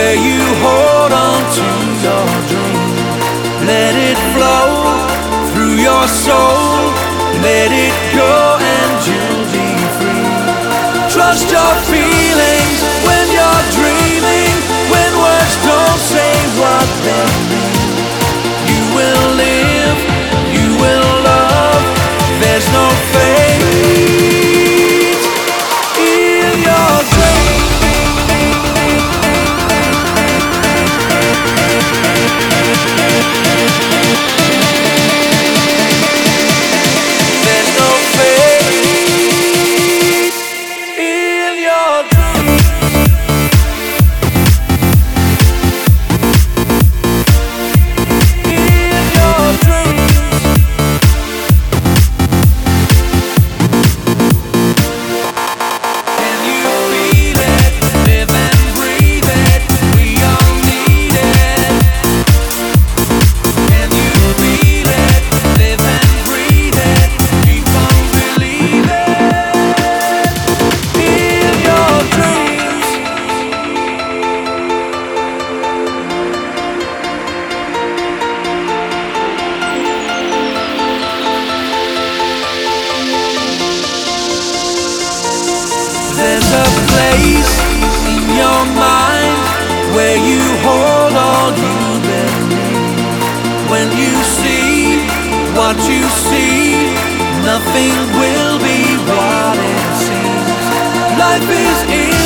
where you hold on to your dream. Let it flow through your soul. Let it go and you'll be free. Trust your feelings when you're dreaming, when words don't say what they mean. You will live, you will love. There's no fate in your dream. There's no fate in your dreams. In your dreams. Can you feel it? Live and breathe it. We all need it. Can you feel it? Live and breathe it. Keep on believing in your dreams. There's a place in your mind where you hold all you believe. When you see what you see, nothing will be what it seems. Life is in